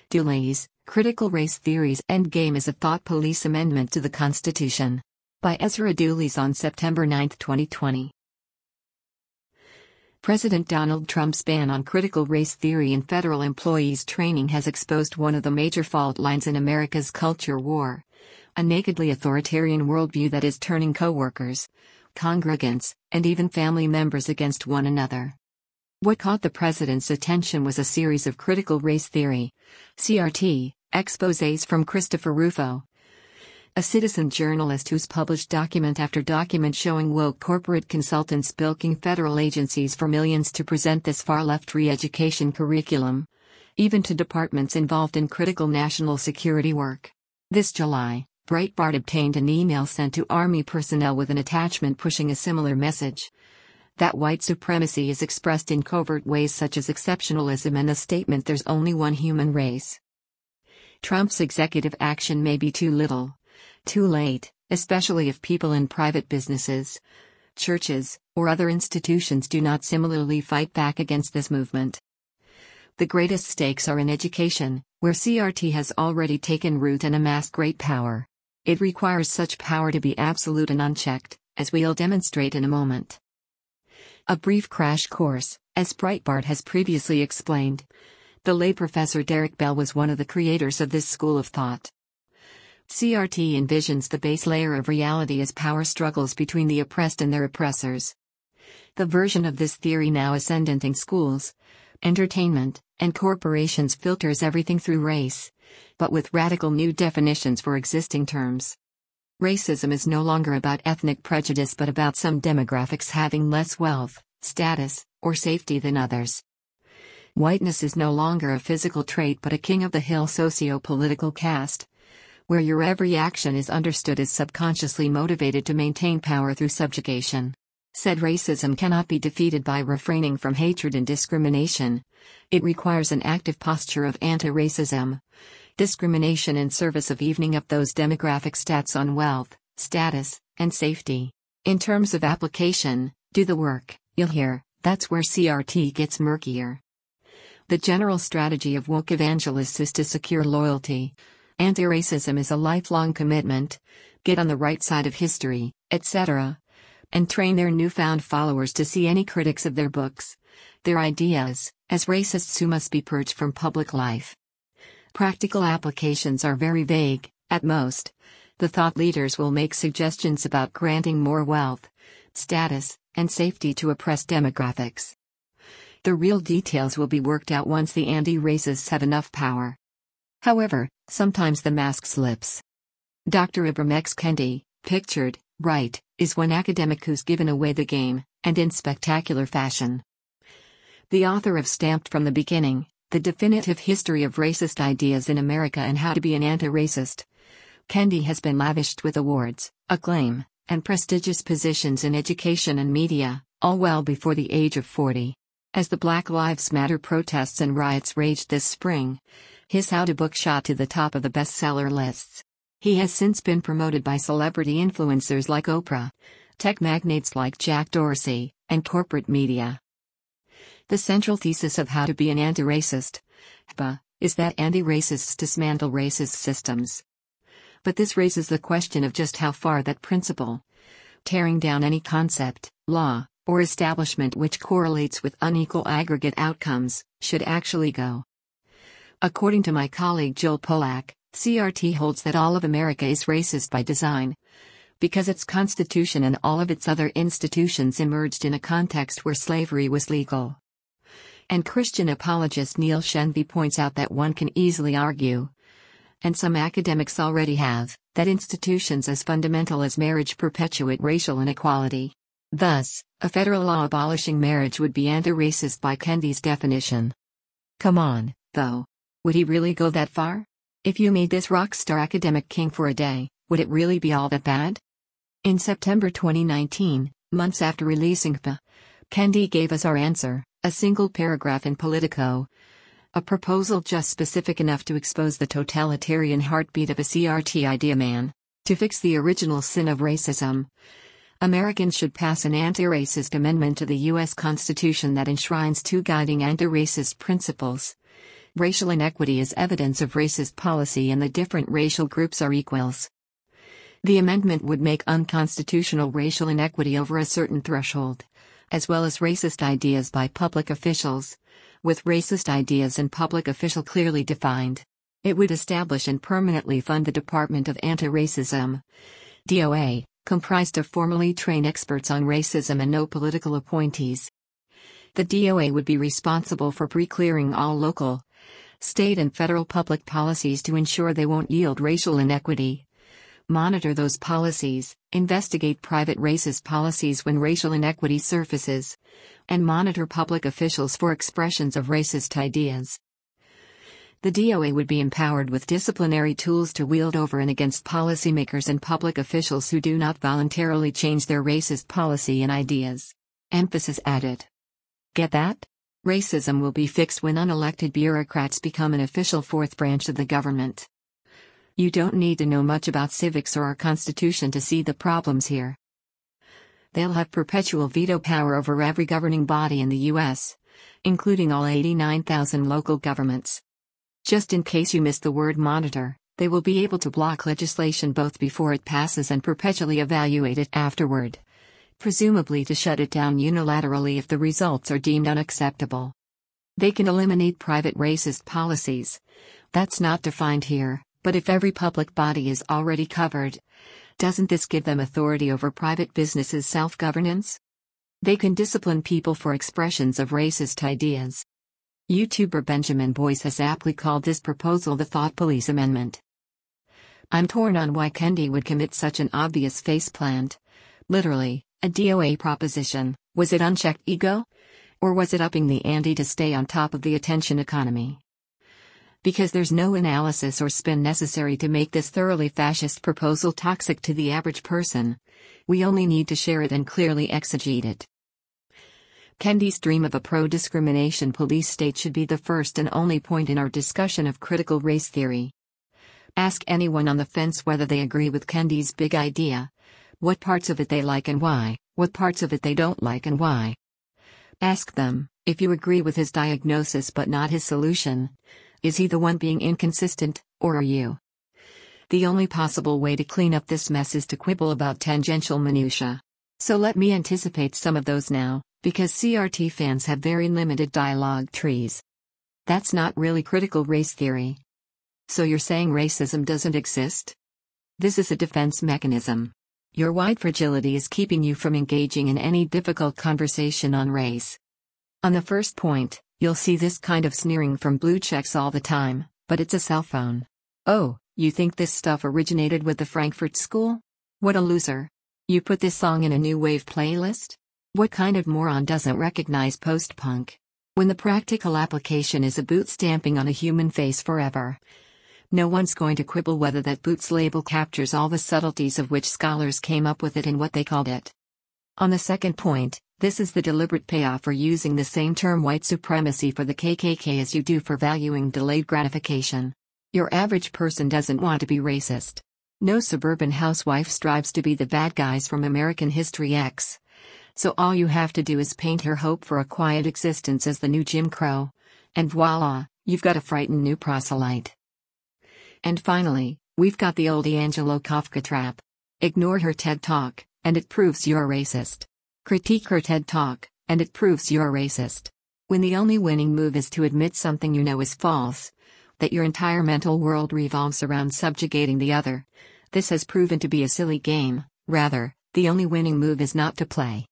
Delays, Critical Race Theory's Endgame is a Thought Police Amendment to the Constitution. By Ezra Dulles on September 9, 2020. President Donald Trump's ban on critical race theory in federal employees' training has exposed one of the major fault lines in America's culture war. A nakedly authoritarian worldview that is turning co-workers, congregants, and even family members against one another. What caught the president's attention was a series of critical race theory, CRT, exposés from Christopher Rufo, a citizen journalist who's published document after document showing woke corporate consultants bilking federal agencies for millions to present this far-left re-education curriculum, even to departments involved in critical national security work. This July, Breitbart obtained an email sent to Army personnel with an attachment pushing a similar message. That white supremacy is expressed in covert ways such as exceptionalism and the statement there's only one human race. Trump's executive action may be too little, too late, especially if people in private businesses, churches, or other institutions do not similarly fight back against this movement. The greatest stakes are in education, where CRT has already taken root and amassed great power. It requires such power to be absolute and unchecked, as we'll demonstrate in a moment. A brief crash course, as Breitbart has previously explained. The late Professor Derek Bell was one of the creators of this school of thought. CRT envisions the base layer of reality as power struggles between the oppressed and their oppressors. The version of this theory now ascendant in schools, entertainment, and corporations filters everything through race, but with radical new definitions for existing terms. Racism is no longer about ethnic prejudice but about some demographics having less wealth, status, or safety than others. Whiteness is no longer a physical trait but a king-of-the-hill socio-political caste, where your every action is understood as subconsciously motivated to maintain power through subjugation. Said racism cannot be defeated by refraining from hatred and discrimination. It requires an active posture of anti-racism. Discrimination in service of evening up those demographic stats on wealth, status, and safety. In terms of application, do the work, you'll hear, that's where CRT gets murkier. The general strategy of woke evangelists is to secure loyalty. Anti-racism is a lifelong commitment, get on the right side of history, etc., and train their newfound followers to see any critics of their books, their ideas, as racists who must be purged from public life. Practical applications are very vague, at most. The thought leaders will make suggestions about granting more wealth, status, and safety to oppressed demographics. The real details will be worked out once the anti-racists have enough power. However, sometimes the mask slips. Dr. Ibram X. Kendi, pictured, right, is one academic who's given away the game, and in spectacular fashion. The author of Stamped from the Beginning, The Definitive History of Racist Ideas in America and How to Be an Anti-Racist, Kendi has been lavished with awards, acclaim, and prestigious positions in education and media, all well before the age of 40. As the Black Lives Matter protests and riots raged this spring, his How to book shot to the top of the bestseller lists. He has since been promoted by celebrity influencers like Oprah, tech magnates like Jack Dorsey, and corporate media. The central thesis of How to Be an Anti-Racist, HBA, is that anti-racists dismantle racist systems. But this raises the question of just how far that principle, tearing down any concept, law, or establishment which correlates with unequal aggregate outcomes, should actually go. According to my colleague Jill Polak, CRT holds that all of America is racist by design, because its constitution and all of its other institutions emerged in a context where slavery was legal. And Christian apologist Neil Shenvi points out that one can easily argue, and some academics already have, that institutions as fundamental as marriage perpetuate racial inequality. Thus, a federal law abolishing marriage would be anti-racist by Kendi's definition. Come on, though. Would he really go that far? If you made this rock star academic king for a day, would it really be all that bad? In September 2019, months after releasing HBA, Kendi gave us our answer, a single paragraph in Politico. A proposal just specific enough to expose the totalitarian heartbeat of a CRT idea man. To fix the original sin of racism, Americans should pass an anti-racist amendment to the U.S. Constitution that enshrines two guiding anti-racist principles: Racial inequity is evidence of racist policy and the different racial groups are equals. The amendment would make unconstitutional racial inequity over a certain threshold, as well as racist ideas by public officials, with racist ideas and public official clearly defined. It would establish and permanently fund the Department of Anti-Racism, DOA, comprised of formally trained experts on racism and no political appointees. The DOA would be responsible for pre-clearing all local, state and federal public policies to ensure they won't yield racial inequity. Monitor those policies, investigate private racist policies when racial inequity surfaces, and monitor public officials for expressions of racist ideas. The DOA would be empowered with disciplinary tools to wield over and against policymakers and public officials who do not voluntarily change their racist policy and ideas. Emphasis added. Get that? Racism will be fixed when unelected bureaucrats become an official fourth branch of the government. You don't need to know much about civics or our Constitution to see the problems here. They'll have perpetual veto power over every governing body in the U.S., including all 89,000 local governments. Just in case you missed the word monitor, they will be able to block legislation both before it passes and perpetually evaluate it afterward, presumably to shut it down unilaterally if the results are deemed unacceptable. They can eliminate private racist policies. That's not defined here. But if every public body is already covered, doesn't this give them authority over private businesses' self-governance? They can discipline people for expressions of racist ideas. YouTuber Benjamin Boyce has aptly called this proposal the Thought Police Amendment. I'm torn on why Kendi would commit such an obvious faceplant. Literally, a DOA proposition. Was it unchecked ego? Or was it upping the ante to stay on top of the attention economy? Because there's no analysis or spin necessary to make this thoroughly fascist proposal toxic to the average person. We only need to share it and clearly exegete it. Kendi's dream of a pro-discrimination police state should be the first and only point in our discussion of critical race theory. Ask anyone on the fence whether they agree with Kendi's big idea, what parts of it they like and why, what parts of it they don't like and why. Ask them, if you agree with his diagnosis but not his solution, is he the one being inconsistent, or are you? The only possible way to clean up this mess is to quibble about tangential minutiae. So let me anticipate some of those now, because CRT fans have very limited dialogue trees. That's not really critical race theory. So you're saying racism doesn't exist? This is a defense mechanism. Your white fragility is keeping you from engaging in any difficult conversation on race. On the first point, you'll see this kind of sneering from blue checks all the time, but it's a cell phone. Oh, you think this stuff originated with the Frankfurt School? What a loser. You put this song in a new wave playlist? What kind of moron doesn't recognize post-punk? When the practical application is a boot stamping on a human face forever. No one's going to quibble whether that boots label captures all the subtleties of which scholars came up with it and what they called it. On the second point, this is the deliberate payoff for using the same term white supremacy for the KKK as you do for valuing delayed gratification. Your average person doesn't want to be racist. No suburban housewife strives to be the bad guys from American History X. So all you have to do is paint her hope for a quiet existence as the new Jim Crow. And voila, you've got a frightened new proselyte. And finally, we've got the old Angelo Kafka trap. Ignore her TED Talk, and it proves you're racist. Critique her TED Talk, and it proves you're racist. When the only winning move is to admit something you know is false, that your entire mental world revolves around subjugating the other, this has proven to be a silly game. Rather, the only winning move is not to play.